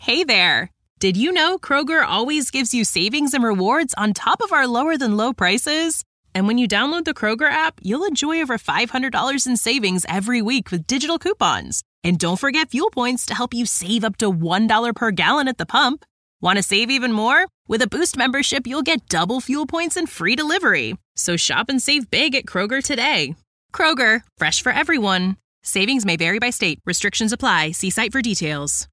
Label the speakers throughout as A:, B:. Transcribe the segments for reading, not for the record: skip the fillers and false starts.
A: Hey there! Did you know Kroger always gives you savings and rewards on top of our lower-than-low prices? And when you download the Kroger app, you'll enjoy over $500 in savings every week with digital coupons. And don't forget fuel points to help you save up to $1 per gallon at the pump. Want to save even more? With a Boost membership, you'll get double fuel points and free delivery. So shop and save big at Kroger today. Kroger, fresh for everyone. Savings may vary by state. Restrictions apply. See site for details.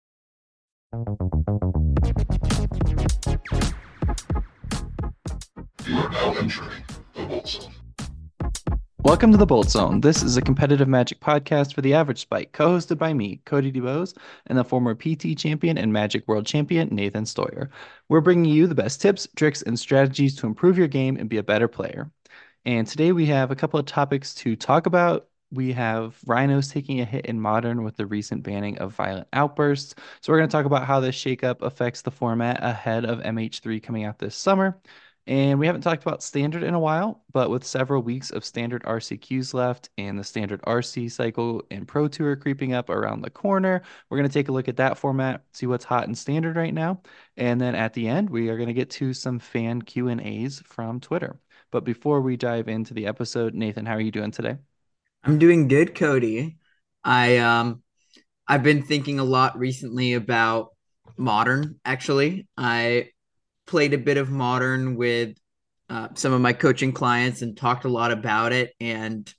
B: You are now entering the Bolt Zone.
C: Welcome to the Bolt Zone. This is a competitive Magic podcast for the average spike, co-hosted by me, Cody DuBose, and the former PT champion and Magic World champion, Nathan Stoyer. We're bringing you the best tips, tricks, and strategies to improve your game and be a better player. And today we have a couple of topics to talk about. We have Rhinos taking a hit in Modern with the recent banning of Violent Outbursts. So we're going to talk about how this shakeup affects the format ahead of MH3 coming out this summer. And we haven't talked about Standard in a while, but with several weeks of Standard RCQs left and the Standard RC cycle and Pro Tour creeping up around the corner, we're going to take a look at that format, see what's hot in Standard right now. And then at the end, we are going to get to some fan Q&As from Twitter. But before we dive into the episode, Nathan, how are you doing today?
D: I'm doing good, Cody. I've been thinking a lot recently about Modern, actually. I played a bit of Modern with some of my coaching clients and talked a lot about it. And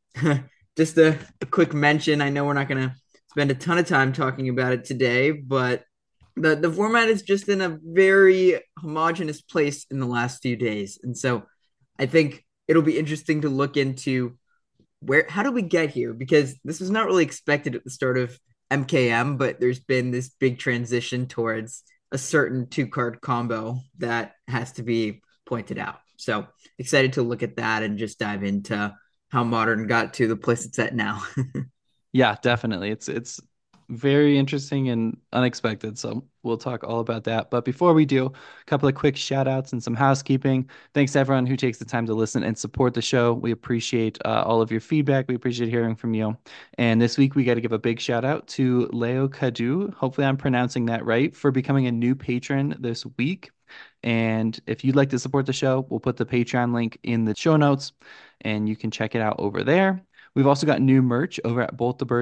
D: just a quick mention, I know we're not going to spend a ton of time talking about it today, but the format is just in a very homogenous place in the last few days. And so I think it'll be interesting to look into how did we get here? Because this was not really expected at the start of MKM, but there's been this big transition towards a certain 2-card combo that has to be pointed out. So excited to look at that and just dive into how Modern got to the place it's at now.
C: Yeah, definitely. It's very interesting and unexpected. So we'll talk all about that. But before we do, a couple of quick shout outs and some housekeeping. Thanks to everyone who takes the time to listen and support the show. We appreciate all of your feedback. We appreciate hearing from you. And this week, we got to give a big shout out to Leo Kadu. Hopefully I'm pronouncing that right, for becoming a new patron this week. And if you'd like to support the show, we'll put the Patreon link in the show notes and you can check it out over there. We've also got new merch over at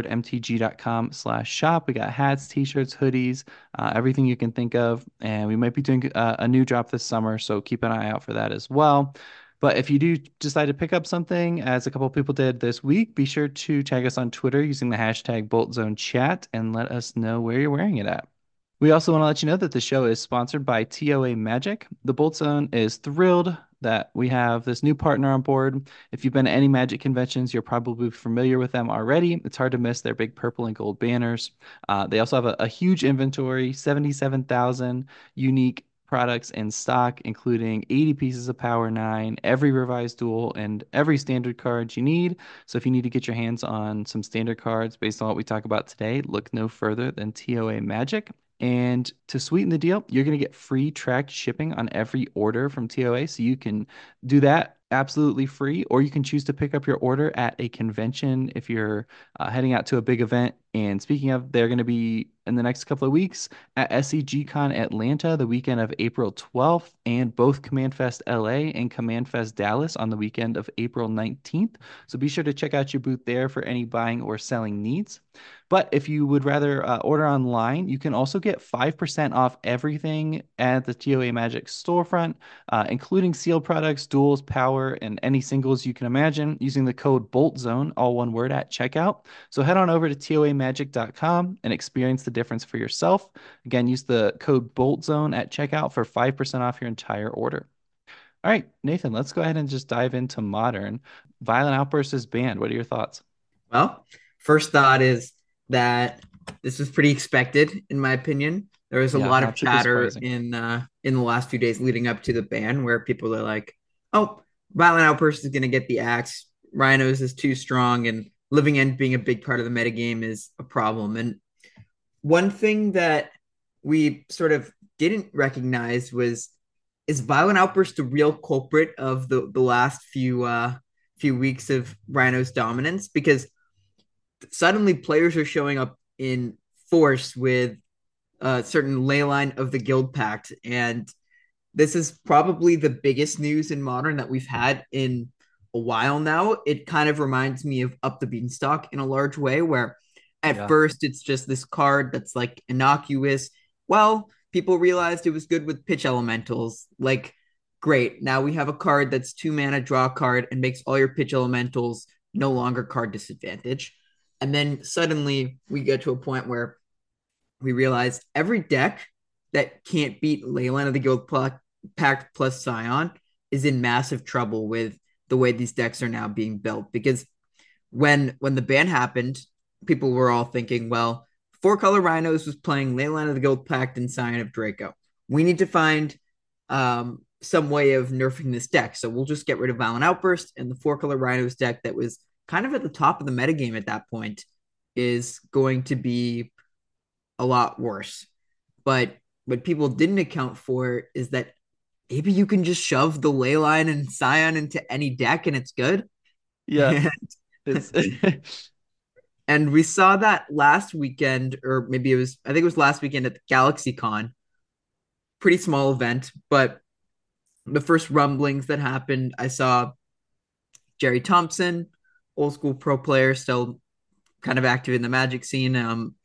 C: boltthebirdmtg.com/shop. We got hats, t-shirts, hoodies, everything you can think of. And we might be doing a new drop this summer, so keep an eye out for that as well. But if you do decide to pick up something, as a couple of people did this week, be sure to tag us on Twitter using the hashtag BoltZoneChat and let us know where you're wearing it at. We also want to let you know that the show is sponsored by TOA Magic. The Bolt Zone is thrilled that we have this new partner on board. If you've been to any Magic conventions, you're probably familiar with them already. It's hard to miss their big purple and gold banners. They also have a huge inventory, 77,000 unique products in stock, including 80 pieces of Power 9, every revised duel, and every standard card you need. So if you need to get your hands on some standard cards based on what we talk about today, look no further than TOA Magic. And to sweeten the deal, you're going to get free tracked shipping on every order from TOA. So you can do that absolutely free, or you can choose to pick up your order at a convention if you're heading out to a big event. And speaking of, they're going to be in the next couple of weeks at SCGCon Atlanta the weekend of April 12th, and both Command Fest LA and Command Fest Dallas on the weekend of April 19th. So be sure to check out your booth there for any buying or selling needs. But if you would rather order online, you can also get 5% off everything at the TOA Magic storefront, including sealed products, duels, power, and any singles you can imagine, using the code BOLTZONE, all one word, at checkout. So head on over to TOAMagic.com and experience the difference for yourself. Again, use the code BOLTZONE at checkout for 5% off your entire order. All right, Nathan, let's go ahead and just dive into Modern. Violent Outburst is banned. What are your thoughts?
D: Well, first thought is that this was pretty expected, in my opinion. There was a lot of chatter in the last few days leading up to the ban, where people are like, "Oh, Violent Outburst is going to get the axe. Rhinos is too strong, and Living End being a big part of the metagame is a problem." And one thing that we sort of didn't recognize was, is Violent Outburst the real culprit of the last few weeks of Rhinos dominance? Because suddenly players are showing up in force with a certain Leyline of the Guild Pact, and this is probably the biggest news in Modern that we've had in a while now. It kind of reminds me of Up the Beanstalk in a large way, where at
C: Yeah.
D: first it's just this card that's like innocuous. Well, people realized it was good with pitch elementals. Like, great. Now we have a card that's 2 mana draw card and makes all your pitch elementals no longer card disadvantage. And then suddenly we get to a point where we realize every deck that can't beat Leyline of the Guild Pact plus Scion is in massive trouble with the way these decks are now being built. Because when the ban happened, people were all thinking, well, Four Color Rhinos was playing Leyline of the Guild Pact and Scion of Draco. We need to find some way of nerfing this deck. So we'll just get rid of Violent Outburst, and the Four Color Rhinos deck that was kind of at the top of the metagame at that point is going to be a lot worse. But what people didn't account for is that maybe you can just shove the Leyline and Scion into any deck and it's good.
C: Yeah. It's
D: And we saw that last weekend, or maybe I think it was last weekend at the GalaxyCon. Pretty small event, but the first rumblings that happened, I saw Jerry Thompson, old school pro player, still kind of active in the Magic scene.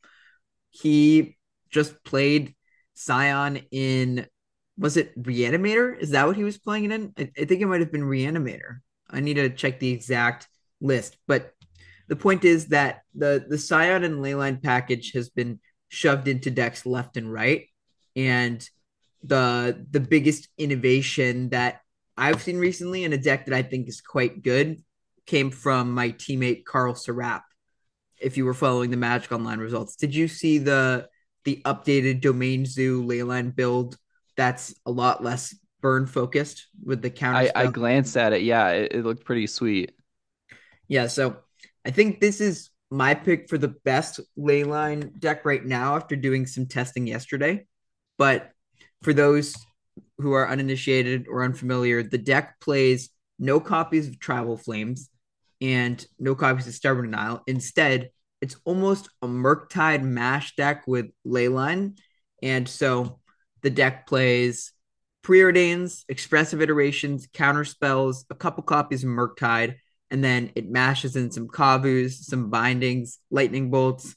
D: He just played Scion in, was it Reanimator? Is that what he was playing it in? I think it might have been Reanimator. I need to check the exact list, but the point is that the Scion and Leyline package has been shoved into decks left and right, and the biggest innovation that I've seen recently in a deck that I think is quite good came from my teammate Carl Serap. If you were following the Magic Online results, did you see the updated Domain Zoo Leyline build that's a lot less burn focused with the counter
C: I
D: spell?
C: glanced at it. Yeah, it looked pretty sweet.
D: Yeah, so I think this is my pick for the best Leyline deck right now after doing some testing yesterday. But for those who are uninitiated or unfamiliar, the deck plays no copies of Tribal Flames and no copies of Stubborn Denial. Instead, it's almost a Murktide mash deck with Leyline. And so the deck plays Preordains, Expressive Iterations, Counter Spells, a couple copies of Murktide, and then it mashes in some Kavus, some Bindings, Lightning Bolts,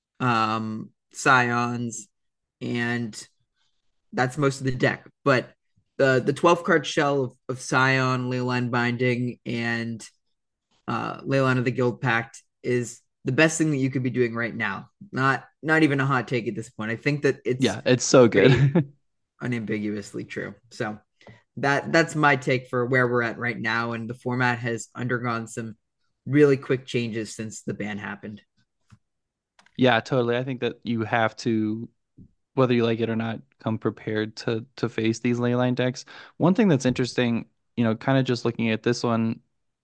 D: Scions, and that's most of the deck. But the 12 card shell of Scion, Leyline Binding, and Leyline of the Guild Pact is the best thing that you could be doing right now. Not even a hot take at this point. I think that it's
C: Yeah, it's so good.
D: unambiguously true. So that's my take for where we're at right now, and the format has undergone some really quick changes since the ban happened.
C: Yeah, totally. I think that you have to, whether you like it or not, come prepared to face these leyline decks. One thing that's interesting, kind of just looking at this one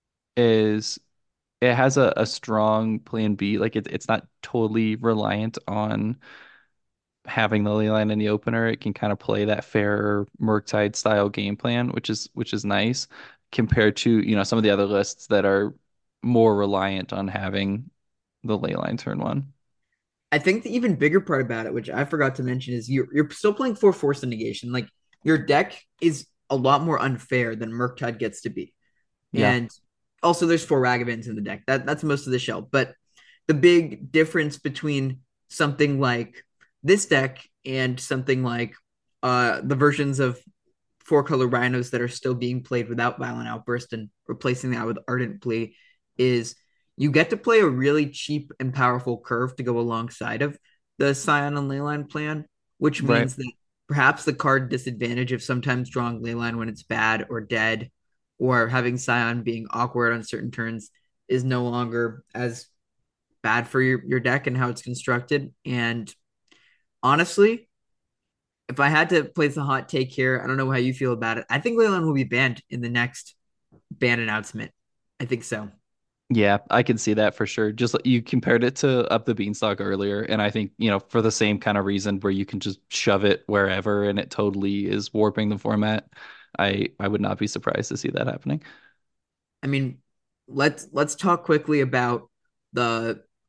C: is it has a strong plan B. Like it's not totally reliant on having the leyline in the opener. It can kind of play that fair Murktide style game plan, which is nice compared to, some of the other lists that are more reliant on having the leyline turn one.
D: I think the even bigger part about it, which I forgot to mention, is you're still playing for Force of Negation. Like, your deck is a lot more unfair than Murktide gets to be.
C: Yeah.
D: And also there's 4 Ragavans in the deck. That's most of the shell. But the big difference between something like this deck and something like the versions of 4 Color Rhinos that are still being played without Violent Outburst and replacing that with Ardent Plea is you get to play a really cheap and powerful curve to go alongside of the Scion and Leyline plan, which
C: Right.
D: means that perhaps the card disadvantage of sometimes drawing Leyline when it's bad or dead, or having Scion being awkward on certain turns is no longer as bad for your deck and how it's constructed. And honestly, if I had to place a hot take here, I don't know how you feel about it. I think Leyland will be banned in the next ban announcement. I think so.
C: Yeah, I can see that for sure. Just you compared it to Up the Beanstalk earlier, and I think, for the same kind of reason where you can just shove it wherever and it totally is warping the format. I would not be surprised to see that happening.
D: I mean, let's talk quickly about the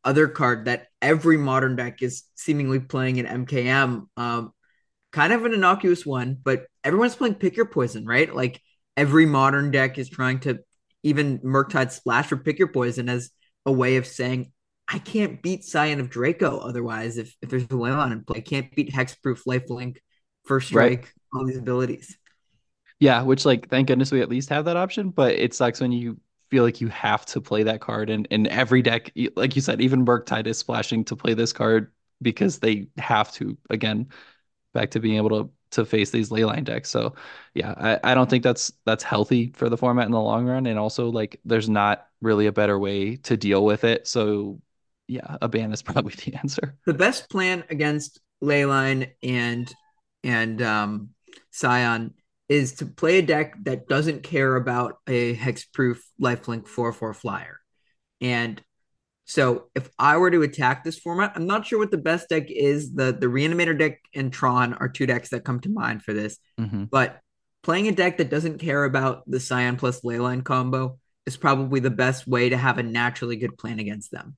D: other card that every modern deck is seemingly playing in MKM. Kind of an innocuous one, but everyone's playing Pick Your Poison, right? Like every modern deck is trying to, even Murktide Splash for Pick Your Poison as a way of saying, I can't beat Scion of Draco otherwise if there's a Leyline in play. I can't beat Hexproof, Lifelink, First
C: Right.
D: Strike, all these abilities.
C: Yeah, which like thank goodness we at least have that option, but it sucks when you feel like you have to play that card and in every deck, like you said, even Murktide is splashing to play this card because they have to, again, back to being able to face these leyline decks. So yeah, I don't think that's healthy for the format in the long run. And also like there's not really a better way to deal with it. So yeah, a ban is probably the answer.
D: The best plan against Leyline and Scion is to play a deck that doesn't care about a hexproof lifelink 4/4 flyer. And so if I were to attack this format, I'm not sure what the best deck is. The Reanimator deck and Tron are two decks that come to mind for this.
C: Hmm.
D: But playing a deck that doesn't care about the Scion plus Leyline combo is probably the best way to have a naturally good plan against them.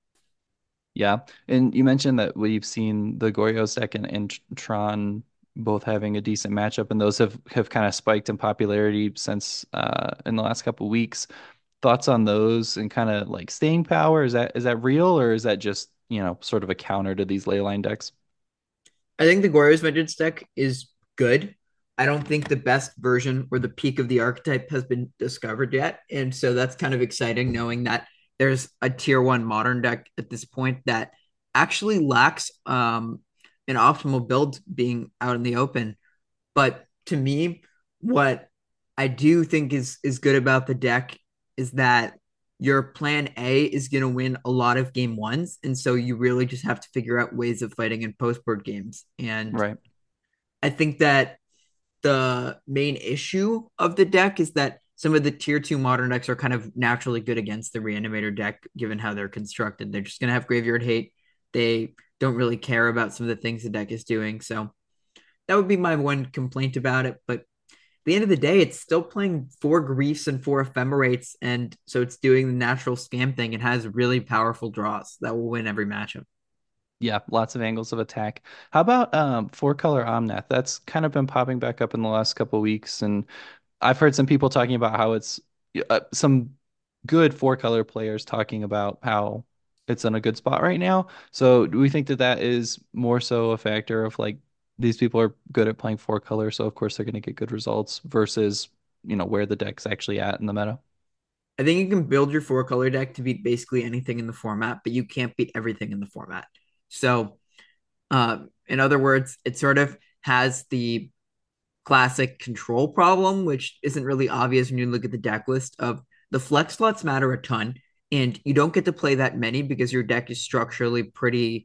C: Yeah. And you mentioned that we've seen the Goryo's deck and Tron both having a decent matchup, and those have kind of spiked in popularity since in the last couple weeks. Thoughts on those and kind of like staying power? Is that real or is that just, sort of a counter to these leyline decks?
D: I think the Goryo's Vengeance deck is good. I don't think the best version or the peak of the archetype has been discovered yet. And so that's kind of exciting knowing that there's a tier one modern deck at this point that actually lacks an optimal build being out in the open. But to me, what I do think is good about the deck is that your plan A is going to win a lot of game ones. And so you really just have to figure out ways of fighting in post board games. And
C: Right.
D: I think that the main issue of the deck is that some of the tier two modern decks are kind of naturally good against the Reanimator deck, given how they're constructed. They're just going to have graveyard hate. They don't really care about some of the things the deck is doing. So that would be my one complaint about it. But at the end of the day, it's still playing four griefs and four ephemerates. And so it's doing the natural scam thing. It has really powerful draws that will win every matchup.
C: Yeah, lots of angles of attack. How about four color Omnath? That's kind of been popping back up in the last couple of weeks, and I've heard some people talking about how it's some good four color players talking about how it's in a good spot right now. So do we think that that is more so a factor of like these people are good at playing four color, so of course they're going to get good results versus where the deck's actually at in the meta?
D: I think you can build your four color deck to beat basically anything in the format, but you can't beat everything in the format. So, in other words, it sort of has the classic control problem, which isn't really obvious when you look at the deck list of the flex slots matter a ton, and you don't get to play that many because your deck is structurally pretty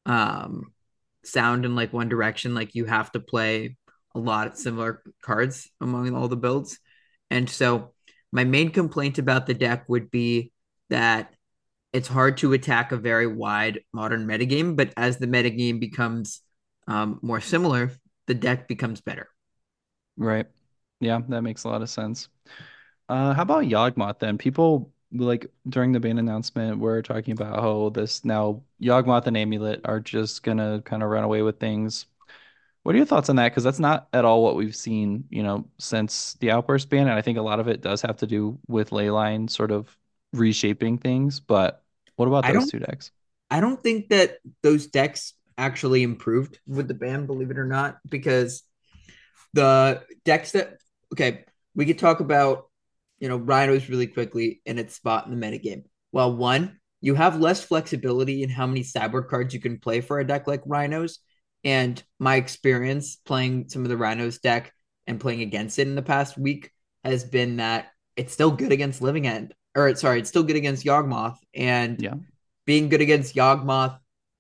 D: sound in like one direction. Like you have to play a lot of similar cards among all the builds. And so my main complaint about the deck would be that it's hard to attack a very wide modern metagame, but as the metagame becomes more similar, the deck becomes better.
C: Right. Yeah, that makes a lot of sense. How about Yawgmoth then? People like during the ban announcement were talking about how this now Yawgmoth and Amulet are just gonna kind of run away with things. What are your thoughts on that? Because that's not at all what we've seen, since the Outburst ban, and I think a lot of it does have to do with Leyline sort of reshaping things. But what about
D: I
C: those
D: don't
C: two decks?
D: I don't think that those decks actually improved with the ban, believe it or not, because the decks that okay, we could talk about rhinos really quickly in its spot in the metagame. Well, one, you have less flexibility in how many sideboard cards you can play for a deck like rhinos. And my experience playing some of the rhinos deck and playing against it in the past week has been that it's still good against Living End. Or sorry, it's still good against Yawgmoth. And
C: Yeah.
D: being good against Yawgmoth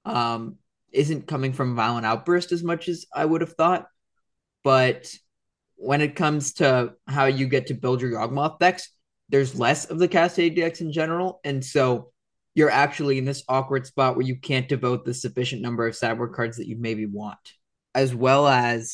D: isn't coming from Violent Outburst as much as I would have thought. But when it comes to how you get to build your Yawgmoth decks, there's less of the Cascade decks in general. And so you're actually in this awkward spot where you can't devote the sufficient number of sideboard cards that you maybe want. As well as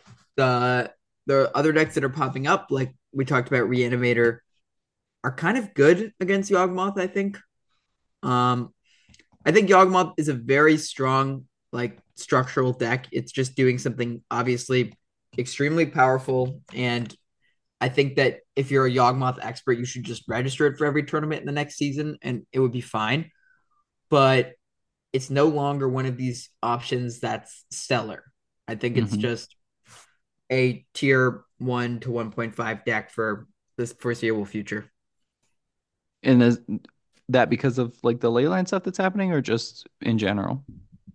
D: the other decks that are popping up, like we talked about Reanimator, are kind of good against Yawgmoth, I think. Um, I think Yawgmoth is a very strong, like structural deck. It's just doing something obviously extremely powerful. And I think that if you're a Yawgmoth expert, you should just register it for every tournament in the next season and it would be fine. But it's no longer one of these options that's stellar. I think it's
C: Hmm.
D: just a tier 1 to 1.5 deck for this foreseeable future.
C: And is that because of like the ley line stuff that's happening, or just in general?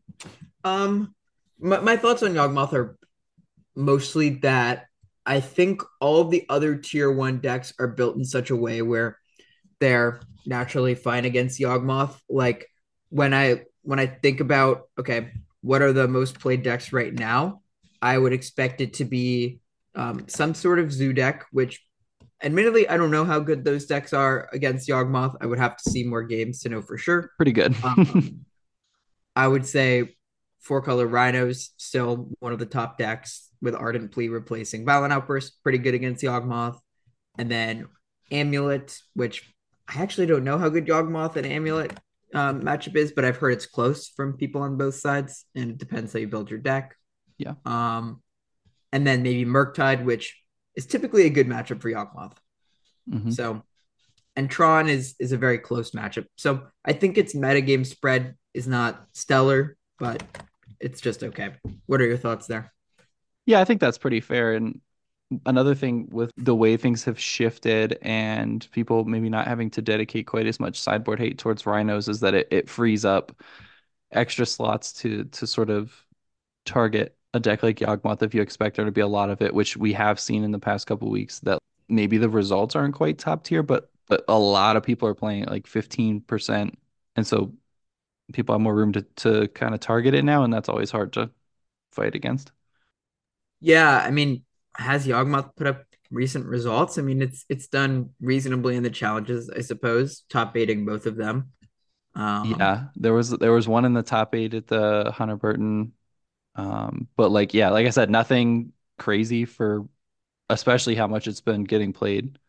D: Um, my thoughts on Yawgmoth are mostly that I think all of the other tier 1 decks are built in such a way where they're naturally fine against Yawgmoth. Like when I think about, okay, what are the most played decks right now? I would expect it to be some sort of zoo deck, which admittedly I don't know how good those decks are against Yawgmoth. I would have to see more games to know for sure.
C: Pretty good.
D: Um, I would say four color rhinos still one of the top decks with Ardent Plea replacing Violent Outburst, pretty good against Yawgmoth. And then Amulet, which I actually don't know how good Yawgmoth and Amulet matchup is, but I've heard it's close from people on both sides, and it depends how you build your deck.
C: Yeah.
D: And then maybe Murktide, which is typically a good matchup for Yawgmoth.
C: Hmm.
D: So, and Tron is a very close matchup. So I think its metagame spread is not stellar, but it's just okay. What are your thoughts there?
C: Yeah, I think that's pretty fair. And another thing with the way things have shifted and people maybe not having to dedicate quite as much sideboard hate towards rhinos is that it frees up extra slots to sort of target a deck like Yawgmoth if you expect there to be a lot of it, which we have seen in the past couple weeks that maybe the results aren't quite top tier, but a lot of people are playing at like 15%. And so people have more room to kind of target it now, and that's always hard to fight against.
D: Yeah, I mean, has Yawgmoth put up recent results? I mean, it's done reasonably in the challenges, I suppose, top baiting both of them. Um,
C: Yeah, there was one in the top eight at the Hunter Burton. But like yeah, like I said, nothing crazy for especially how much it's been getting played.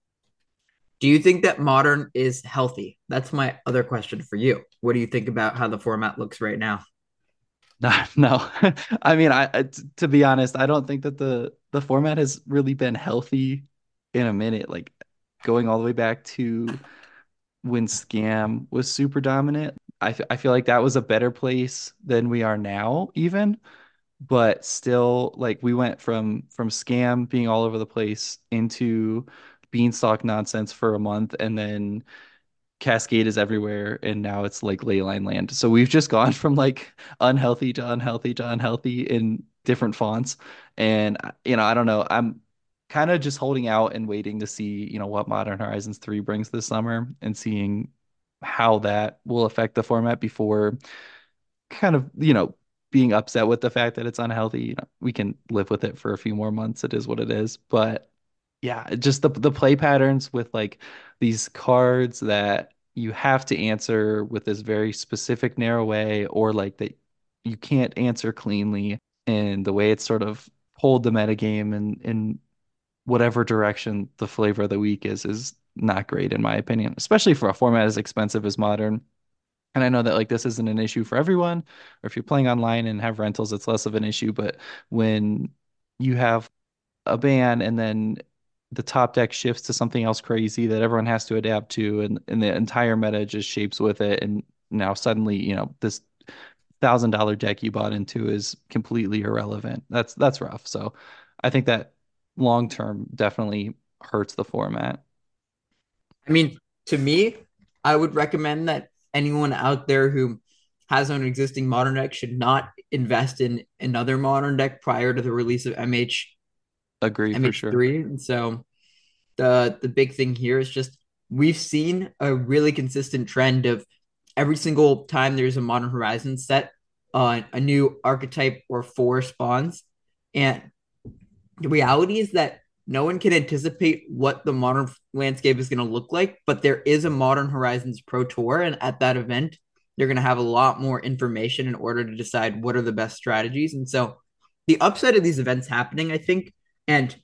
D: do you think that modern is healthy? That's my other question for you. What do you think about how the format looks right now?
C: No, no. I mean, to be honest, I don't think that the format has really been healthy in a minute. Like going all the way back to when Scam was super dominant. I feel like that was a better place than we are now, even. But still, like we went from Scam being all over the place into Beanstalk nonsense for a month, and then Cascade is everywhere, and now it's like Leyline Land. So we've just gone from like unhealthy to unhealthy to unhealthy in different fonts. And I don't know. I'm kind of just holding out and waiting to see, what Modern Horizons 3 brings this summer and seeing how that will affect the format before kind of, being upset with the fact that it's unhealthy. We can live with it for a few more months. It is what it is. But yeah, just the play patterns with like these cards that you have to answer with this very specific narrow way, or like that you can't answer cleanly, and the way it's sort of pulled the metagame in whatever direction the flavor of the week is not great in my opinion, especially for a format as expensive as Modern. And I know that like this isn't an issue for everyone, or if you're playing online and have rentals, it's less of an issue. But when you have a ban and then the top deck shifts to something else crazy that everyone has to adapt to, and the entire meta just shapes with it, and now suddenly, this $1,000 deck you bought into is completely irrelevant. That's rough. So I think that long term definitely hurts the format.
D: I mean, to me, I would recommend that anyone out there who has an existing modern deck should not invest in another modern deck prior to the release of
C: Agree for sure.
D: MH3. And so the big thing here is just we've seen a really consistent trend of every single time there's a Modern Horizon set, a new archetype or four spawns. And the reality is that no one can anticipate what the modern landscape is going to look like, but there is a Modern Horizons Pro Tour, and at that event, they're going to have a lot more information in order to decide what are the best strategies. And so, the upside of these events happening, I think, and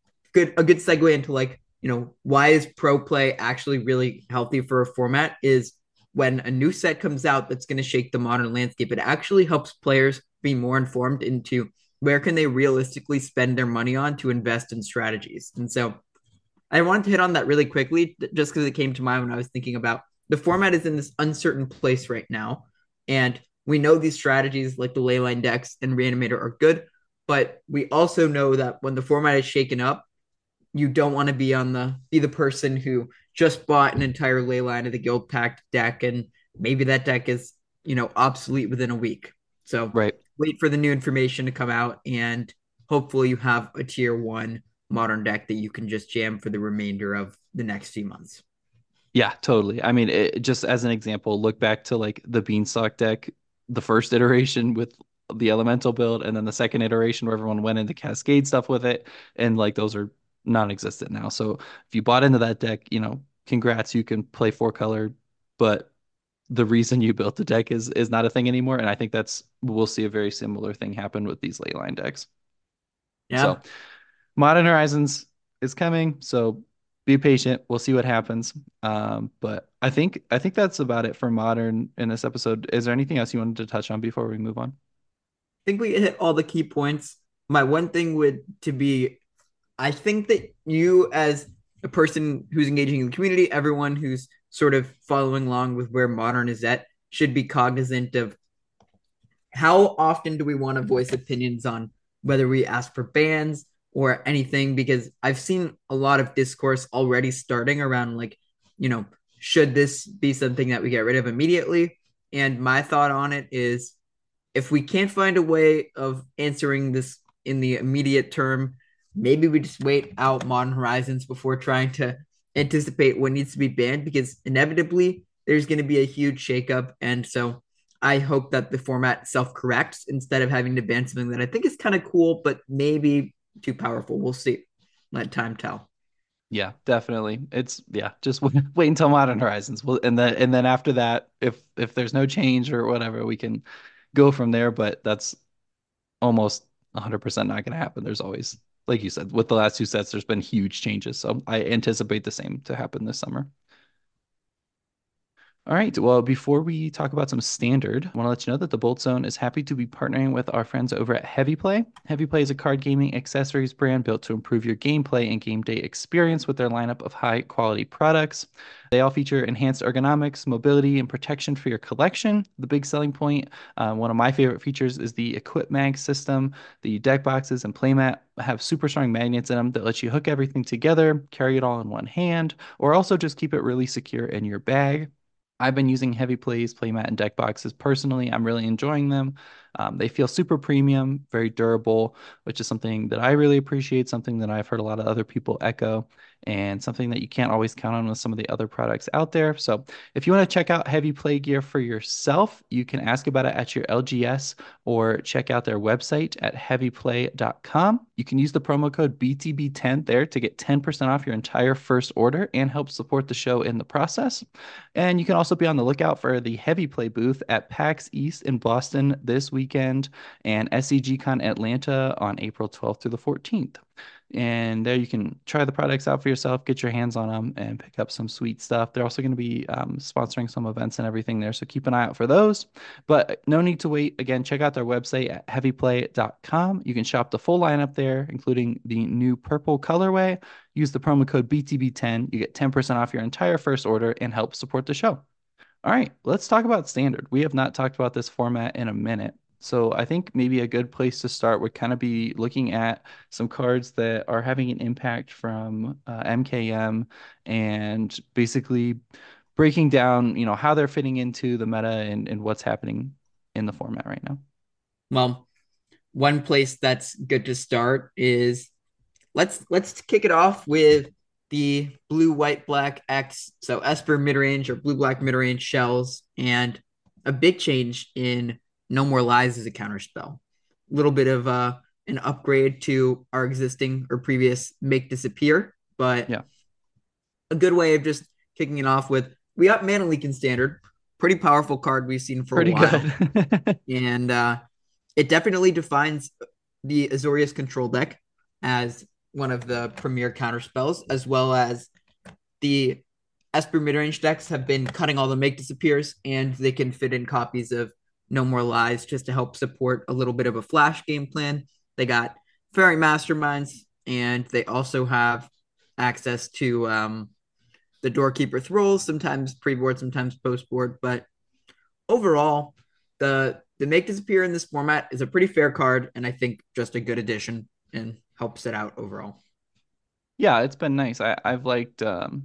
D: a good segue into like why is pro play actually really healthy for a format is when a new set comes out that's going to shake the modern landscape, it actually helps players be more informed into where can they realistically spend their money on to invest in strategies. And so I wanted to hit on that really quickly just because it came to mind when I was thinking about the format is in this uncertain place right now. And we know these strategies like the Leyline decks and Reanimator are good, but we also know that when the format is shaken up, you don't want to be the person who just bought an entire Leyline of the Guild Pact deck and maybe that deck is, obsolete within a week. So
C: Right.
D: wait for the new information to come out and hopefully you have a tier 1 modern deck that you can just jam for the remainder of the next few months.
C: Yeah, totally. I mean, just as an example, look back to like the Beanstalk deck, the first iteration with the Elemental build, and then the second iteration where everyone went into Cascade stuff with it, and like those are non-existent now. So if you bought into that deck, congrats, you can play 4-color, but the reason you built the deck is not a thing anymore. And I think we'll see a very similar thing happen with these Leyline decks.
D: Yeah.
C: So Modern Horizons is coming, so be patient. We'll see what happens. But I think that's about it for Modern in this episode. Is there anything else you wanted to touch on before we move on?
D: I think we hit all the key points. My one thing would to be, I think that you as a person who's engaging in the community, everyone who's sort of following along with where Modern is at, should be cognizant of how often do we want to voice opinions on whether we ask for bans or anything, because I've seen a lot of discourse already starting around like, should this be something that we get rid of immediately? And my thought on it is if we can't find a way of answering this in the immediate term, maybe we just wait out Modern Horizons before trying to anticipate what needs to be banned, because inevitably there's going to be a huge shakeup. And so I hope that the format self-corrects instead of having to ban something that I think is kind of cool, but maybe too powerful. We'll see. Let time tell.
C: Yeah, definitely. Just wait until Modern Horizons. And then after that, if there's no change or whatever, we can go from there. But that's almost 100% not going to happen. There's always, like you said, with the last 2 sets, there's been huge changes. So I anticipate the same to happen this summer. All right. Well, before we talk about some standard, I want to let you know that the Bolt Zone is happy to be partnering with our friends over at Heavy Play. Heavy Play is a card gaming accessories brand built to improve your gameplay and game day experience with their lineup of high quality products. They all feature enhanced ergonomics, mobility, and protection for your collection. The big selling point, one of my favorite features, is the Equip Mag system. The deck boxes and playmat have super strong magnets in them that let you hook everything together, carry it all in one hand, or also just keep it really secure in your bag. I've been using Heavy Play's playmat and deck boxes personally. I'm really enjoying them. They feel super premium, very durable, which is something that I really appreciate, something that I've heard a lot of other people echo, and something that you can't always count on with some of the other products out there. So if you want to check out Heavy Play gear for yourself, you can ask about it at your LGS or check out their website at heavyplay.com. You can use the promo code BTB10 there to get 10% off your entire first order and help support the show in the process. And you can also be on the lookout for the Heavy Play booth at PAX East in Boston this weekend and SCGCon Atlanta on April 12th through the 14th. And there you can try the products out for yourself, get your hands on them, and pick up some sweet stuff. They're also going to be sponsoring some events and everything there, so keep an eye out for those. But no need to wait. Again, check out their website at heavyplay.com. You can shop the full lineup there, including the new purple colorway. Use the promo code BTB10. You get 10% off your entire first order and help support the show. All right, let's talk about standard. We have not talked about this format in a minute. So I think maybe a good place to start would kind of be looking at some cards that are having an impact from MKM and basically breaking down, how they're fitting into the meta and what's happening in the format right now.
D: Well, one place that's good to start is let's kick it off with the blue, white, black X. So Esper midrange or blue, black midrange shells, and a big change in No More Lies as a counter spell. A little bit of an upgrade to our existing or previous Make Disappear, but
C: yeah,
D: a good way of just kicking it off with, we got Mana Leak in standard. Pretty powerful card we've seen for a while.
C: Good.
D: And it definitely defines the Azorius control deck as one of the premier counter spells, as well as the Esper midrange decks have been cutting all the make disappears, and they can fit in copies of No More Lies just to help support a little bit of a flash game plan. They got Fairy Masterminds, and they also have access to the Doorkeeper Thralls, sometimes pre-board, sometimes post-board. But overall, the make disappear in this format is a pretty fair card, and I think just a good addition and helps it out overall.
C: Yeah, it's been nice. I've liked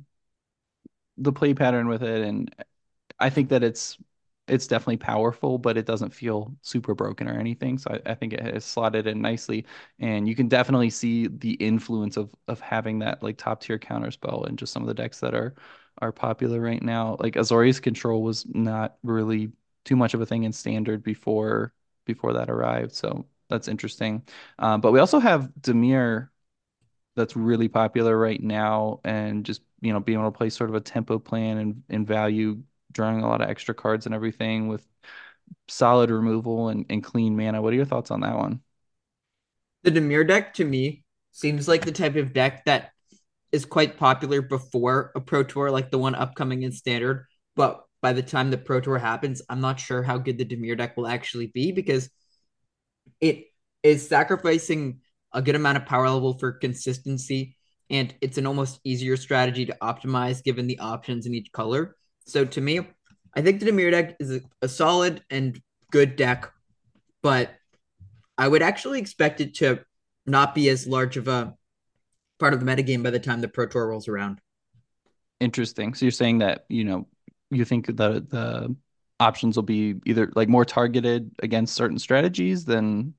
C: the play pattern with it, and I think that it's definitely powerful, but it doesn't feel super broken or anything. So I think it has slotted in nicely, and you can definitely see the influence of having that like top tier counter spell in just some of the decks that are popular right now. Like Azorius Control was not really too much of a thing in standard before that arrived, so that's interesting. But we also have Dimir that's really popular right now, and just being able to play sort of a tempo plan and value, drawing a lot of extra cards and everything with solid removal and clean mana. What are your thoughts on that one?
D: The Demir deck to me seems like the type of deck that is quite popular before a Pro Tour, like the one upcoming in Standard. But by the time the Pro Tour happens, I'm not sure how good the Demir deck will actually be because it is sacrificing a good amount of power level for consistency, and it's an almost easier strategy to optimize given the options in each color. So to me, I think the Demir deck is a solid and good deck, but I would actually expect it to not be as large of a part of the metagame by the time the Pro Tour rolls around.
C: Interesting. So you're saying that, you think the options will be either like more targeted against certain strategies than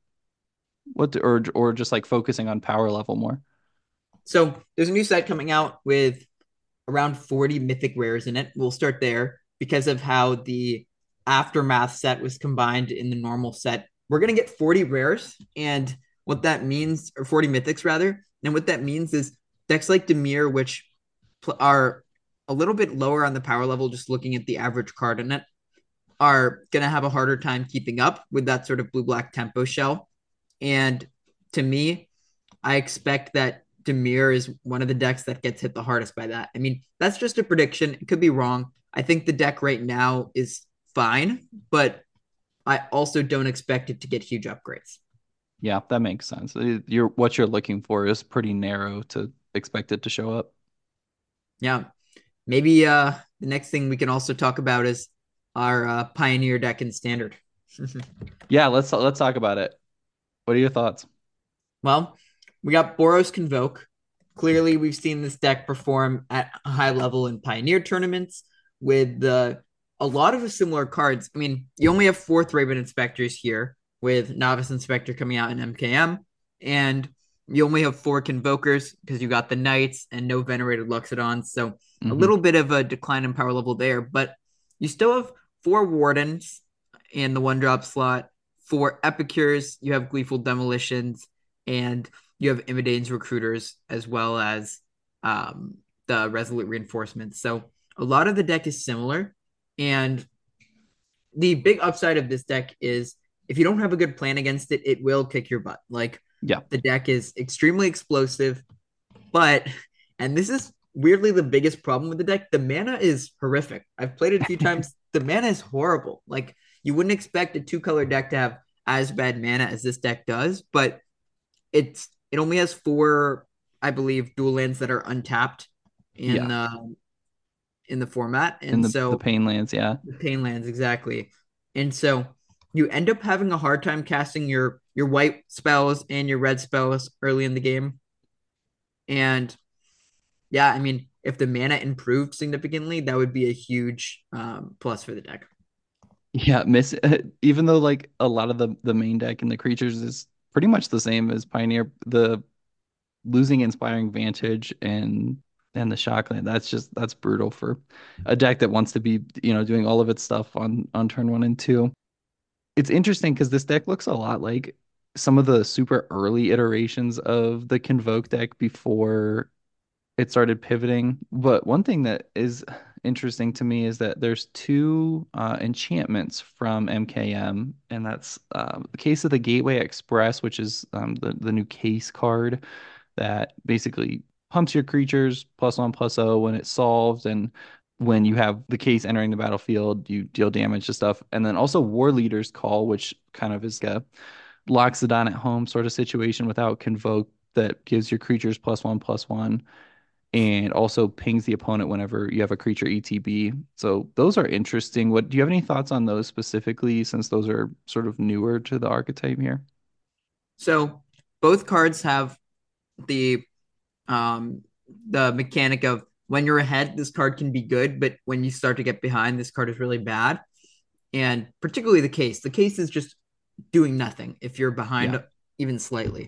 C: or just like focusing on power level more.
D: So there's a new set coming out with around 40 mythic rares in it. We'll start there because of how the aftermath set was combined in the normal set. We're going to get 40 rares, and what that means, or 40 mythics rather. And what that means is decks like Dimir, which are a little bit lower on the power level, just looking at the average card in it, are going to have a harder time keeping up with that sort of blue black tempo shell. And to me, I expect that Demir is one of the decks that gets hit the hardest by that. I mean, that's just a prediction. It could be wrong. I think the deck right now is fine, but I also don't expect it to get huge upgrades.
C: Yeah, that makes sense. What you're looking for is pretty narrow to expect it to show up.
D: Yeah. Maybe the next thing we can also talk about is our Pioneer deck in Standard.
C: Yeah, let's talk about it. What are your thoughts?
D: Well, we got Boros Convoke. Clearly, we've seen this deck perform at a high level in Pioneer tournaments with a lot of the similar cards. I mean, you only have 4 Thraben Inspectors here, with Novice Inspector coming out in MKM, and you only have 4 Convokers because you got the Knights and no Venerated Luxodons. So a little bit of a decline in power level there, but you still have 4 Wardens in the 1-drop slot, 4 Epicures, you have Gleeful Demolitions, and you have Imidane's Recruiters, as well as the Resolute Reinforcements. So a lot of the deck is similar, and the big upside of this deck is if you don't have a good plan against it, it will kick your butt. Like,
C: yeah,
D: the deck is extremely explosive, but, and this is weirdly the biggest problem with the deck, the mana is horrific. I've played it a few times. The mana is horrible. Like, you wouldn't expect a 2-color deck to have as bad mana as this deck does, but it only has 4, I believe, dual lands that are untapped in the format, and
C: the pain lands, yeah,
D: the pain lands exactly, and so you end up having a hard time casting your white spells and your red spells early in the game, and yeah, I mean, if the mana improved significantly, that would be a huge plus for the deck.
C: Yeah, even though like a lot of the main deck and the creatures is pretty much the same as Pioneer, the losing Inspiring Vantage and the Shockland, that's brutal for a deck that wants to be, doing all of its stuff on turn 1 and 2. It's interesting because this deck looks a lot like some of the super early iterations of the Convoke deck before it started pivoting. But one thing that is interesting to me is that there's 2 enchantments from MKM, and that's the Case of the Gateway Express, which is the new case card that basically pumps your creatures +1/+0 when it's solved, and when you have the case entering the battlefield, you deal damage to stuff. And then also War Leader's Call, which kind of is a Loxodon at home sort of situation without Convoke that gives your creatures +1/+1 and also pings the opponent whenever you have a creature ETB. So those are interesting. What do you have any thoughts on those specifically, since those are sort of newer to the archetype here?
D: So both cards have the um the mechanic of when you're ahead, this card can be good, but when you start to get behind, this card is really bad. And particularly the case. The case is just doing nothing if you're behind
C: Yeah.
D: even slightly.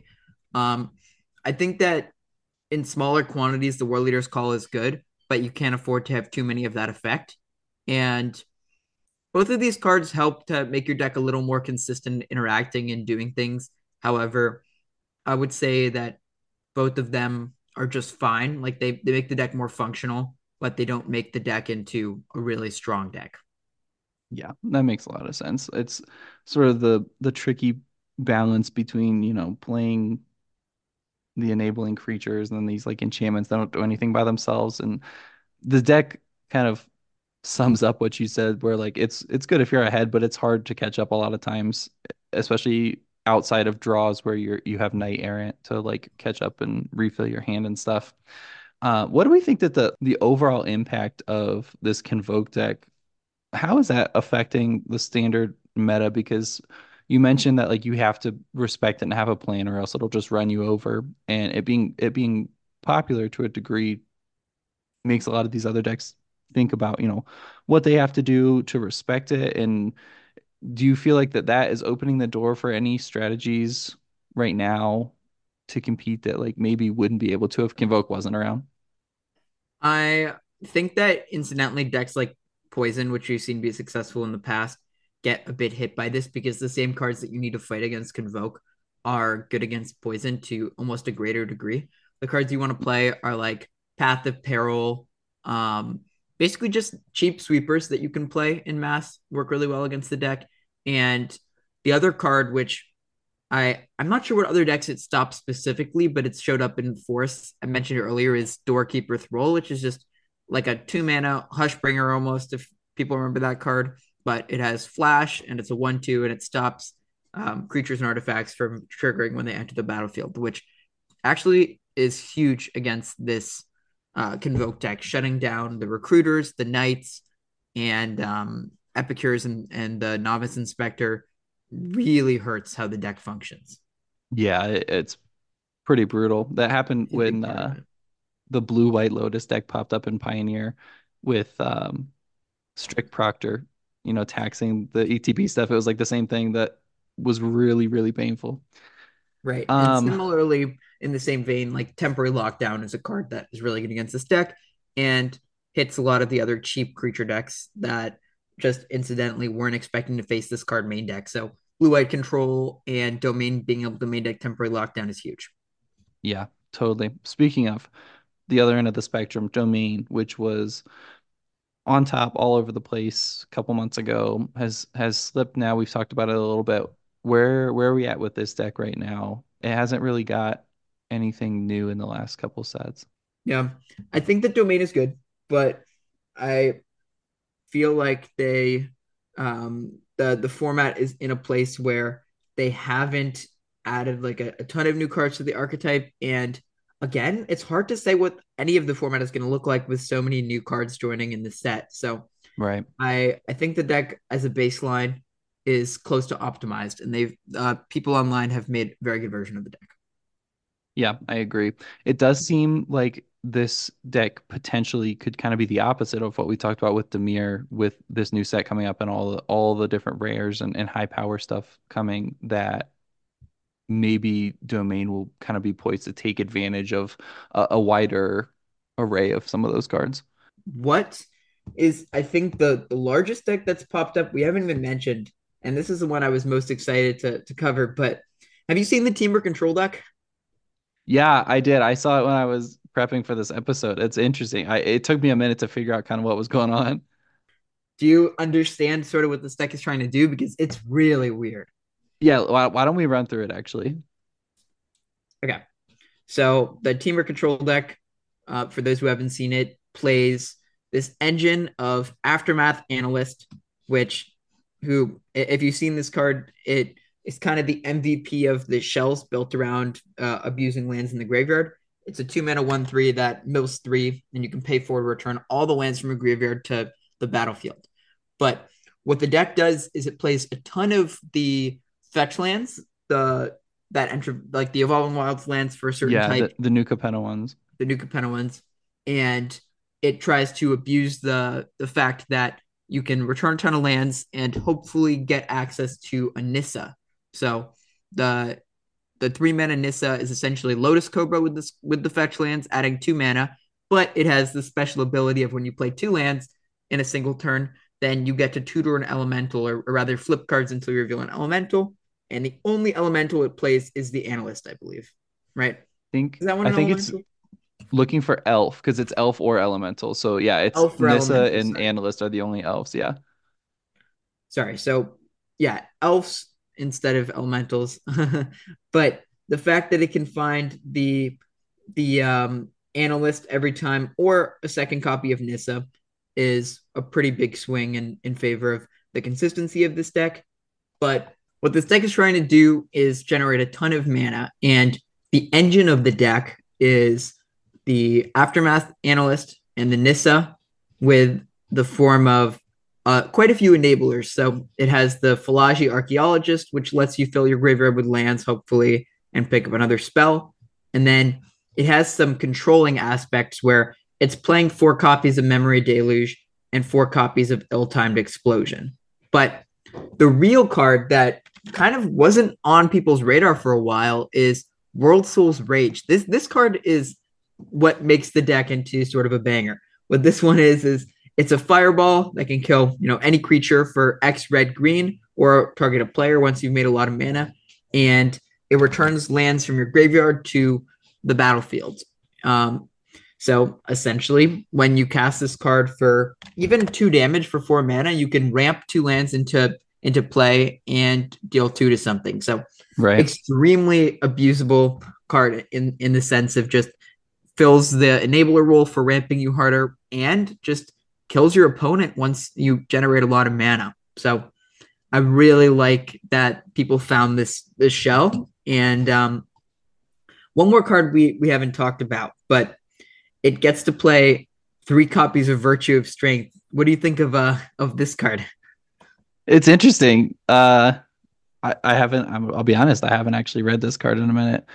D: I think that in smaller quantities, the War Leader's Call is good, but you can't afford to have too many of that effect. And both of these cards help to make your deck a little more consistent interacting and doing things. However, I would say that both of them are just fine. Like they make the deck more functional, but they don't make the deck into a really strong deck.
C: Yeah, that makes a lot of sense. It's sort of the tricky balance between, playing the enabling creatures and then these like enchantments that don't do anything by themselves. And the deck kind of sums up what you said, where like it's good if you're ahead, but it's hard to catch up a lot of times, especially outside of draws where you have Knight Errant to like catch up and refill your hand and stuff. What do we think that the overall impact of this Convoke deck, how is that affecting the standard meta? Because you mentioned that like you have to respect it and have a plan or else it'll just run you over. And it being popular to a degree makes a lot of these other decks think about, what they have to do to respect it. And do you feel like that is opening the door for any strategies right now to compete that like maybe wouldn't be able to if Convoke wasn't around?
D: I think that incidentally, decks like Poison, which you've seen be successful in the past, get a bit hit by this because the same cards that you need to fight against Convoke are good against Poison to almost a greater degree. The cards you want to play are like Path of Peril, um, basically just cheap sweepers that you can play in mass, work really well against the deck. And the other card, which I'm not sure what other decks it stops specifically, but it's showed up in Force. I mentioned it earlier is Doorkeeper Thrall, which is just like a 2 mana Hushbringer almost, if people remember that card. But it has flash and it's a 1/2 and it stops creatures and artifacts from triggering when they enter the battlefield, which actually is huge against this Convoke deck, shutting down the recruiters, the knights, and Epicures and the Novice Inspector really hurts how the deck functions.
C: Yeah, it's pretty brutal. That happened
D: A big
C: when
D: part of it.
C: the blue white Lotus deck popped up in Pioneer with Strict Proctor, taxing the ETB stuff. It was like the same thing that was really, really painful.
D: Right. And
C: Um,
D: similarly, in the same vein, like Temporary Lockdown is a card that is really good against this deck and hits a lot of the other cheap creature decks that just incidentally weren't expecting to face this card main deck. So blue white control and domain being able to main deck Temporary Lockdown is huge.
C: yeah, totally. Speaking of the other end of the spectrum, Domain, which was on top all over the place a couple months ago, has slipped now. We've talked about it a little bit. Where are we at with this deck right now? It hasn't really got anything new in the last couple sets.
D: Yeah. I think that domain is good, but I feel like the format is in a place where they haven't added like a ton of new cards to the archetype. And again, it's hard to say what any of the format is going to look like with so many new cards joining in the set. So
C: Right.
D: I think the deck as a baseline is close to optimized, and they've people online have made a very good version of the deck.
C: Yeah, I agree. It does seem like this deck potentially could kind of be the opposite of what we talked about with Demir, with this new set coming up and all the different rares and high power stuff coming, that maybe Domain will kind of be poised to take advantage of a wider array of some of those cards.
D: What is I think the largest deck that's popped up we haven't even mentioned, and this is the one I was most excited to cover. But have you seen the Teamer Control deck?
C: Yeah, I did. I saw it when I was prepping for this episode. It's interesting. It took me a minute to figure out kind of what was going on.
D: Do you understand sort of what this deck is trying to do? Because it's really weird.
C: Yeah, why don't we run through it actually?
D: Okay, so the Teamer Control deck, for those who haven't seen it, plays this engine of Aftermath Analyst, who, if you've seen this card, it is kind of the MVP of the shells built around abusing lands in the graveyard. It's a 2-mana 1/3 that mills 3, and you can pay for to return all the lands from a graveyard to the battlefield. But what the deck does is it plays a ton of the fetch lands, that enter like the Evolving Wilds lands for a certain type.
C: The New Capenna ones.
D: The New Capenna ones. And it tries to abuse the fact that you can return a ton of lands and hopefully get access to a Nissa. So the 3-mana Nissa is essentially Lotus Cobra with the fetch lands, adding 2 mana, but it has the special ability of when you play 2 lands in a single turn, then you get to tutor an elemental, or rather flip cards until you reveal an elemental. And the only elemental it plays is the Analyst, I believe. Right?
C: I think it's looking for elf, because it's elf or elemental. So yeah, it's Nissa and Analyst are the only elves. Yeah.
D: Sorry. So yeah, elves instead of elementals. But the fact that it can find the Analyst every time, or a second copy of Nissa, is a pretty big swing in favor of the consistency of this deck. But what this deck is trying to do is generate a ton of mana, and the engine of the deck is the Aftermath Analyst and the Nissa, with the form of quite a few enablers. So it has the Falaji Archaeologist, which lets you fill your graveyard with lands, hopefully, and pick up another spell. And then it has some controlling aspects where it's playing 4 copies of Memory Deluge and 4 copies of Ill-Timed Explosion. But the real card that kind of wasn't on people's radar for a while is Worldsoul's Rage. This card is what makes the deck into sort of a banger. What this one is it's a fireball that can kill, any creature for X red green, or target a player once you've made a lot of mana, and it returns lands from your graveyard to the battlefield. So essentially, when you cast this card for even 2 damage for 4 mana, you can ramp 2 lands into play and deal 2 to something. So extremely abusable card in the sense of just fills the enabler role for ramping you harder, and just kills your opponent once you generate a lot of mana. So I really like that people found this shell. And one more card we haven't talked about, but it gets to play 3 copies of Virtue of Strength. What do you think of this card?
C: It's interesting. I haven't. I'll be honest. I haven't actually read this card in a minute.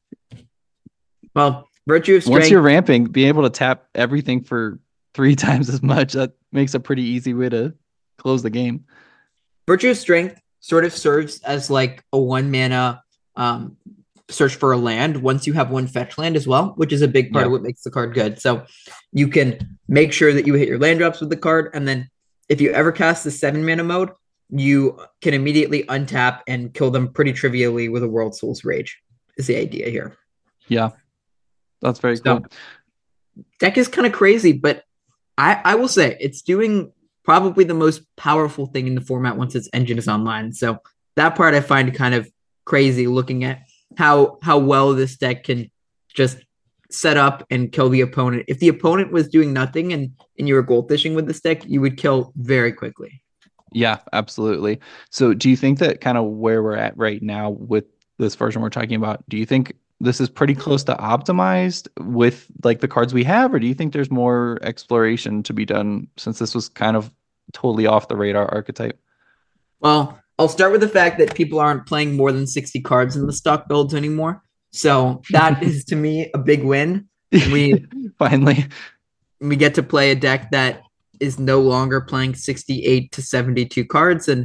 D: Well, Virtue of Strength.
C: Once you're ramping, being able to tap everything for 3 times as much, that makes a pretty easy way to close the game.
D: Virtue of Strength sort of serves as like a 1-mana search for a land once you have 1 fetch land as well, which is a big part of what makes the card good. So you can make sure that you hit your land drops with the card, and then if you ever cast the 7-mana mode, you can immediately untap and kill them pretty trivially with a Worldsoul's Rage, is the idea here.
C: Yeah, that's very cool.
D: Deck is kind of crazy, but I will say it's doing probably the most powerful thing in the format once its engine is online. So that part I find kind of crazy, looking at how well this deck can just set up and kill the opponent. If the opponent was doing nothing and you were goldfishing with this deck, you would kill very quickly.
C: Yeah, absolutely. So do you think that kind of where we're at right now with this version we're talking about, do you think this is pretty close to optimized with like the cards we have, or do you think there's more exploration to be done since this was kind of totally off the radar archetype?
D: Well, I'll start with the fact that people aren't playing more than 60 cards in the stock builds anymore. So that is, to me, a big win. We
C: finally
D: get to play a deck that is no longer playing 68 to 72 cards. And,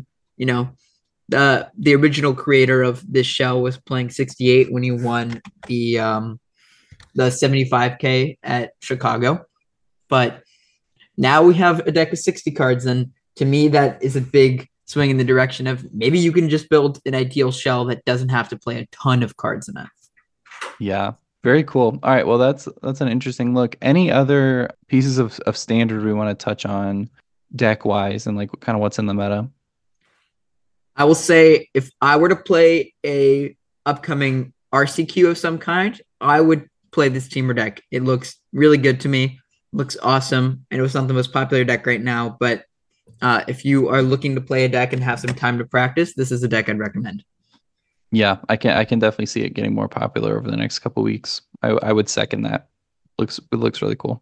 D: the original creator of this shell was playing 68 when he won the 75K at Chicago. But now we have a deck of 60 cards. And to me, that is a big swing in the direction of maybe you can just build an ideal shell that doesn't have to play a ton of cards in it.
C: Yeah, very cool. All right, well, that's an interesting look. Any other pieces of standard we want to touch on deck-wise and like kind of what's in the meta?
D: I will say if I were to play a upcoming RCQ of some kind, I would play this Teamer deck. It looks really good to me. looks awesome. I know it's not the most popular deck right now, but if you are looking to play a deck and have some time to practice, this is a deck I'd recommend.
C: Yeah, I can definitely see it getting more popular over the next couple weeks. I would second that. It looks really cool.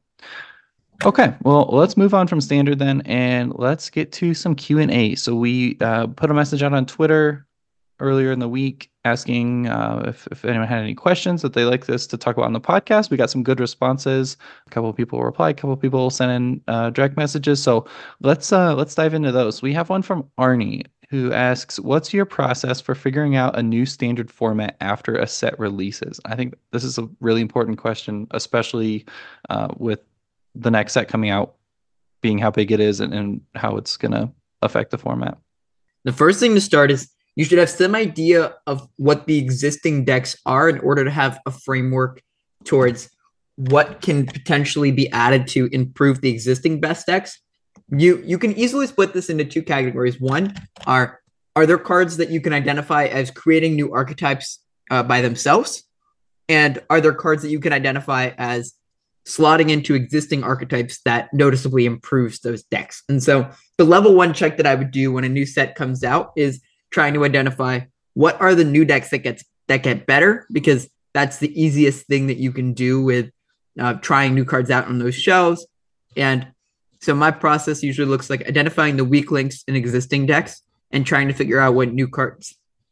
C: Okay, well, let's move on from standard then, and let's get to some Q&A. So we put a message out on Twitter earlier in the week asking if anyone had any questions that they like this to talk about on the podcast. We got some good responses. A couple of people replied, a couple of people sent in direct messages. So let's dive into those. We have one from Arnie who asks, what's your process for figuring out a new standard format after a set releases? I think this is a really important question, especially with the next set coming out being how big it is and how it's going to affect the format.
D: The first thing to start is you should have some idea of what the existing decks are in order to have a framework towards what can potentially be added to improve the existing best decks. You can easily split this into two categories. One are there cards that you can identify as creating new archetypes by themselves? And are there cards that you can identify as slotting into existing archetypes that noticeably improves those decks? And so the level one check that I would do when a new set comes out is trying to identify what are the new decks that get better, because that's the easiest thing that you can do with trying new cards out on those shelves. And so my process usually looks like identifying the weak links in existing decks and trying to figure out what new cards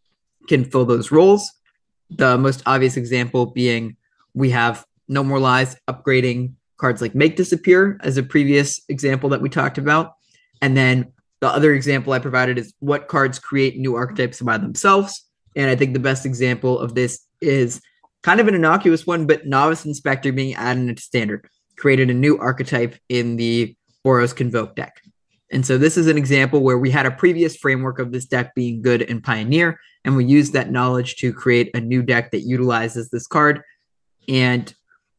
D: can fill those roles. The most obvious example being we have No More Lies upgrading cards like Make Disappear as a previous example that we talked about. And then the other example I provided is what cards create new archetypes by themselves. And I think the best example of this is kind of an innocuous one, but Novice Inspector being added into standard created a new archetype in the Boros Convoke deck. And so this is an example where we had a previous framework of this deck being good in Pioneer, and we used that knowledge to create a new deck that utilizes this card. And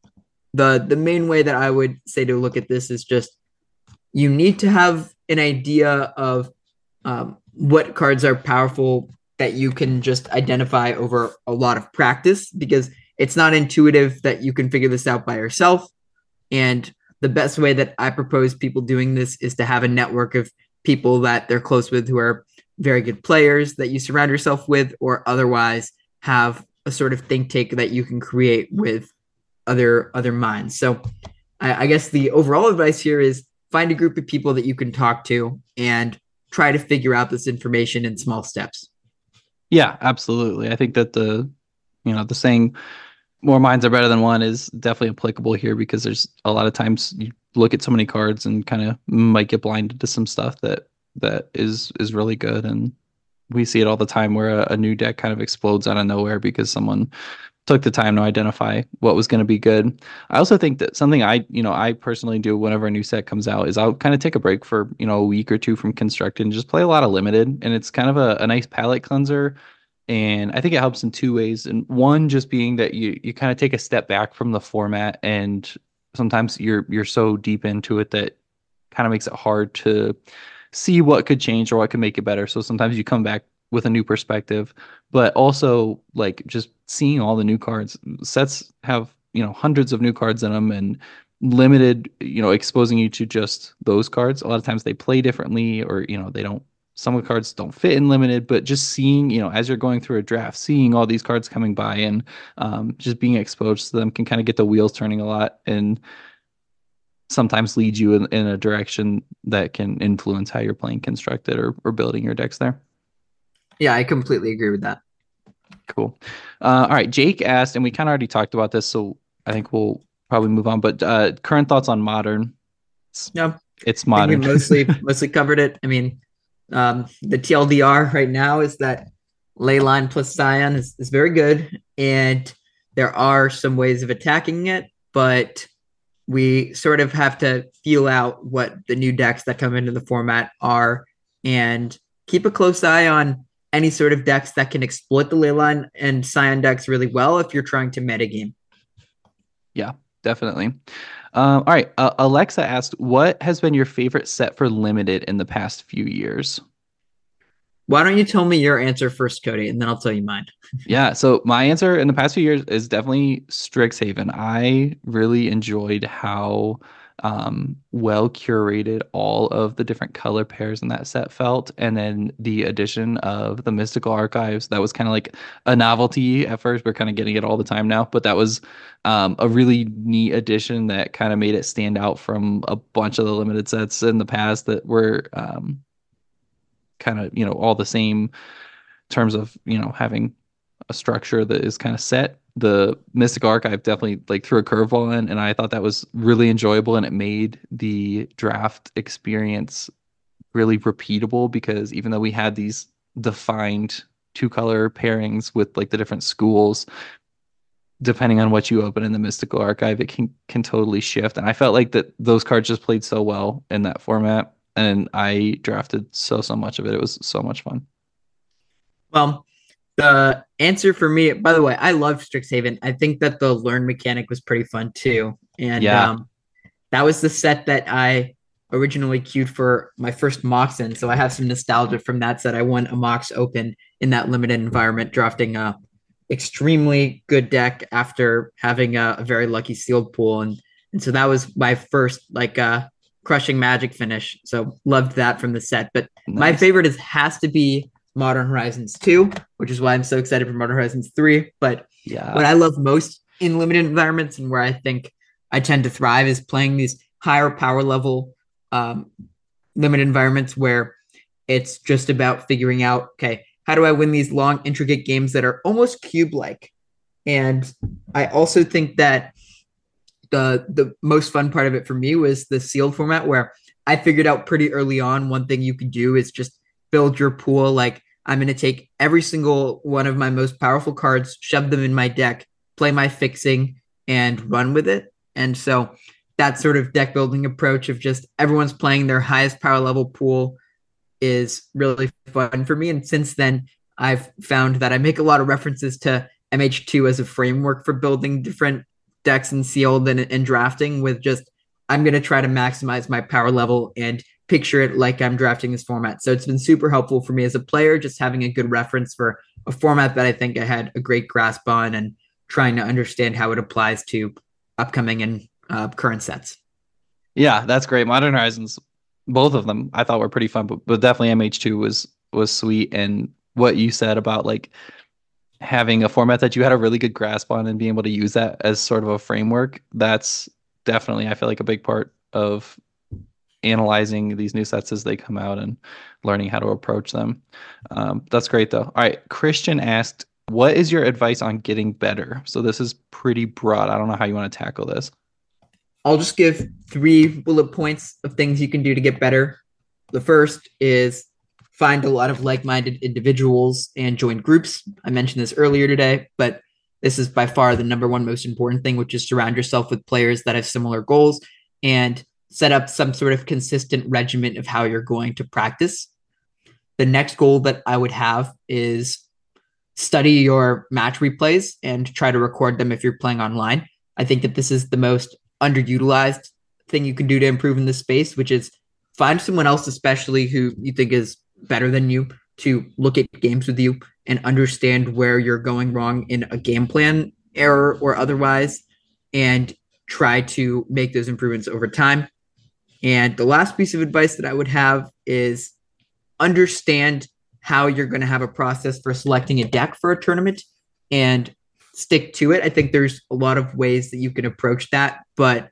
D: the main way that I would say to look at this is just you need to have an idea of what cards are powerful that you can just identify over a lot of practice, because it's not intuitive that you can figure this out by yourself. And the best way that I propose people doing this is to have a network of people that they're close with who are very good players that you surround yourself with, or otherwise have a sort of think tank that you can create with other minds. So I guess the overall advice here is find a group of people that you can talk to and try to figure out this information in small steps.
C: Yeah, absolutely. I think that the saying more minds are better than one is definitely applicable here, because there's a lot of times you look at so many cards and kind of might get blinded to some stuff that is really good. And we see it all the time where a new deck kind of explodes out of nowhere because someone took the time to identify what was going to be good. I also think that something I personally do whenever a new set comes out is I'll kind of take a break for, a week or two from Constructed and just play a lot of Limited. And it's kind of a nice palate cleanser. And I think it helps in two ways. And one, just being that you kind of take a step back from the format, and sometimes you're so deep into it that kind of makes it hard to see what could change or what could make it better. So sometimes you come back with a new perspective, but also like just seeing all the new cards. Sets have, hundreds of new cards in them, and Limited, exposing you to just those cards. A lot of times they play differently, or, they don't, some of the cards don't fit in Limited, but just seeing, as you're going through a draft, seeing all these cards coming by and just being exposed to them can kind of get the wheels turning a lot, and sometimes lead you in a direction that can influence how you're playing Constructed or building your decks there.
D: Yeah, I completely agree with that.
C: Cool. All right. Jake asked, and we kind of already talked about this, so I think we'll probably move on, but current thoughts on Modern. It's Modern.
D: We mostly covered it. I mean, the TLDR right now is that Leyline plus Scion is very good, and there are some ways of attacking it, but we sort of have to feel out what the new decks that come into the format are, and keep a close eye on any sort of decks that can exploit the Leyline and Scion decks really well if you're trying to metagame.
C: Yeah, definitely. All right. Alexa asked, what has been your favorite set for Limited in the past few years?
D: Why don't you tell me your answer first, Cody, and then I'll tell you mine.
C: Yeah, so my answer in the past few years is definitely Strixhaven. I really enjoyed how well curated all of the different color pairs in that set felt. And then the addition of the Mystical Archives, that was kind of like a novelty at first. We're kind of getting it all the time now, but that was a really neat addition that kind of made it stand out from a bunch of the limited sets in the past that were kind of, all the same terms of, having a structure that is kind of set. The Mystic Archive definitely like threw a curveball in, and I thought that was really enjoyable, and it made the draft experience really repeatable, because even though we had these defined two color pairings with like the different schools, depending on what you open in the Mystical Archive, it can totally shift. And I felt like that those cards just played so well in that format, and I drafted so much of it. It was so much fun.
D: Well, the answer for me, by the way, I love Strixhaven. I think that the learn mechanic was pretty fun too. And that was the set that I originally queued for my first Mox in. So I have some nostalgia from that set. I won a Mox Open in that limited environment, drafting a extremely good deck after having a very lucky sealed pool. And so that was my first crushing Magic finish. So loved that from the set. But my favorite has to be Modern Horizons 2, which is why I'm so excited for Modern Horizons 3. But what I love most in limited environments, and where I think I tend to thrive, is playing these higher power level limited environments where it's just about figuring out, okay, how do I win these long, intricate games that are almost cube-like? And I also think that the most fun part of it for me was the sealed format, where I figured out pretty early on one thing you could do is just build your pool. Like, I'm going to take every single one of my most powerful cards, shove them in my deck, play my fixing, and run with it. And so that sort of deck building approach of just everyone's playing their highest power level pool is really fun for me. And since then, I've found that I make a lot of references to MH2 as a framework for building different decks and sealed and drafting, with just, I'm going to try to maximize my power level and picture it like I'm drafting this format. So it's been super helpful for me as a player, just having a good reference for a format that I think I had a great grasp on, and trying to understand how it applies to upcoming and current sets.
C: Yeah, that's great. Modern Horizons, both of them I thought were pretty fun, but definitely MH2 was sweet. And what you said about like having a format that you had a really good grasp on and being able to use that as sort of a framework, that's definitely, I feel like, a big part of analyzing these new sets as they come out and learning how to approach them. That's great though. All right, Christian asked, what is your advice on getting better? So this is pretty broad. I don't know how you want to tackle this.
D: I'll just give 3 bullet points of things you can do to get better. The first is find a lot of like-minded individuals and join groups. I mentioned this earlier today, but this is by far the number one most important thing, which is surround yourself with players that have similar goals and set up some sort of consistent regimen of how you're going to practice. The next goal that I would have is study your match replays and try to record them if you're playing online. I think that this is the most underutilized thing you can do to improve in this space, which is find someone else, especially who you think is better than you, to look at games with you and understand where you're going wrong in a game plan error or otherwise, and try to make those improvements over time. And the last piece of advice that I would have is understand how you're going to have a process for selecting a deck for a tournament and stick to it. I think there's a lot of ways that you can approach that, but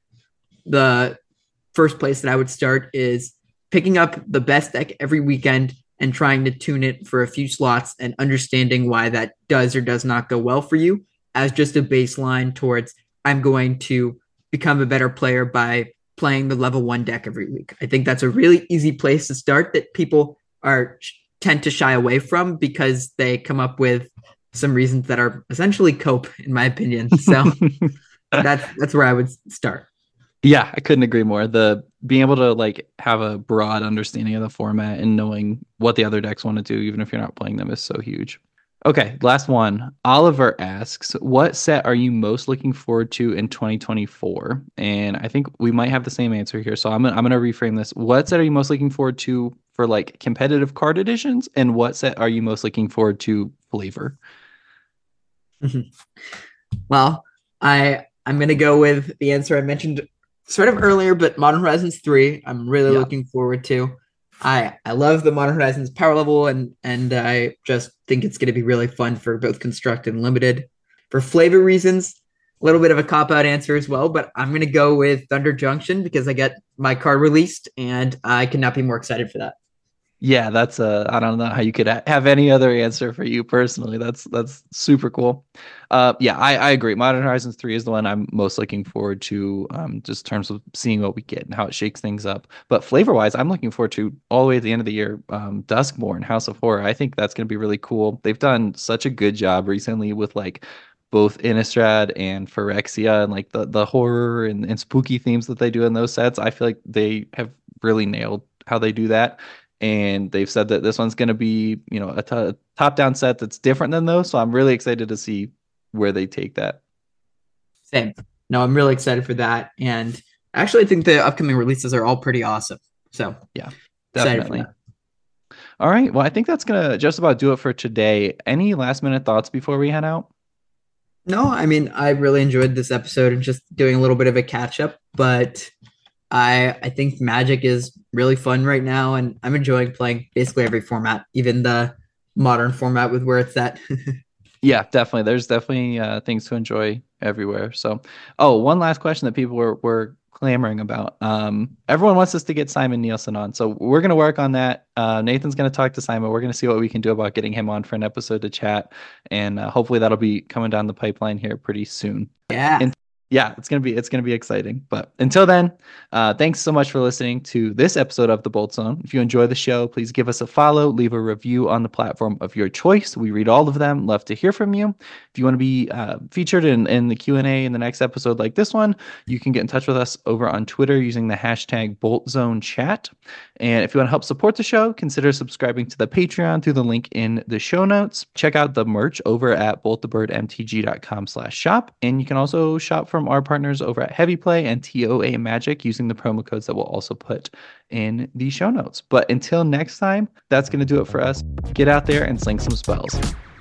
D: the first place that I would start is picking up the best deck every weekend and trying to tune it for a few slots and understanding why that does or does not go well for you, as just a baseline towards, I'm going to become a better player by playing the level 1 deck every week. I think that's a really easy place to start that people tend to shy away from because they come up with some reasons that are essentially cope, in my opinion. So that's where I would start.
C: Yeah, I couldn't agree more. The being able to like have a broad understanding of the format and knowing what the other decks want to do, even if you're not playing them, is so huge. Okay, last one. Oliver asks, what set are you most looking forward to in 2024? And I think we might have the same answer here. So I'm gonna reframe this. What set are you most looking forward to for like competitive card editions? And what set are you most looking forward to flavor?
D: Well, I'm gonna go with the answer I mentioned sort of earlier, but Modern Horizons 3, I'm really
C: Yeah.
D: looking forward to. I love the Modern Horizons power level, and I just think it's going to be really fun for both Constructed and Limited. For flavor reasons, a little bit of a cop-out answer as well, but I'm going to go with Thunder Junction because I get my card released, and I could not be more excited for that.
C: Yeah, that's I don't know how you could have any other answer for you personally. That's super cool. Yeah, I agree. Modern Horizons 3 is the one I'm most looking forward to, just in terms of seeing what we get and how it shakes things up. But flavor-wise, I'm looking forward to all the way at the end of the year, Duskborn, House of Horror. I think that's going to be really cool. They've done such a good job recently with like both Innistrad and Phyrexia and like the horror and spooky themes that they do in those sets. I feel like they have really nailed how they do that. And they've said that this one's going to be, a top-down set that's different than those. So I'm really excited to see where they take that.
D: Same. No, I'm really excited for that. And actually, I think the upcoming releases are all pretty awesome. So
C: yeah,
D: definitely.
C: All right. Well, I think that's going to just about do it for today. Any last-minute thoughts before we head out?
D: No, I mean, I really enjoyed this episode and just doing a little bit of a catch-up. But I think Magic is really fun right now, and I'm enjoying playing basically every format, even the modern format with where it's at.
C: Yeah, definitely. There's definitely things to enjoy everywhere. So, one last question that people were clamoring about. Everyone wants us to get Simon Nielsen on, so we're going to work on that. Nathan's going to talk to Simon. We're going to see what we can do about getting him on for an episode to chat, and hopefully that'll be coming down the pipeline here pretty soon.
D: Yeah.
C: Yeah, it's gonna be exciting. But until then, thanks so much for listening to this episode of The Bolt Zone. If you enjoy the show, please give us a follow, leave a review on the platform of your choice. We read all of them. Love to hear from you. If you want to be featured in the Q&A in the next episode like this one, you can get in touch with us over on Twitter using the hashtag BoltZoneChat. And if you want to help support the show, consider subscribing to the Patreon through the link in the show notes. Check out the merch over at boltthebirdmtg.com/shop. And you can also shop from our partners over at Heavy Play and TOA Magic using the promo codes that we'll also put in the show notes. But until next time, that's going to do it for us. Get out there and sling some spells.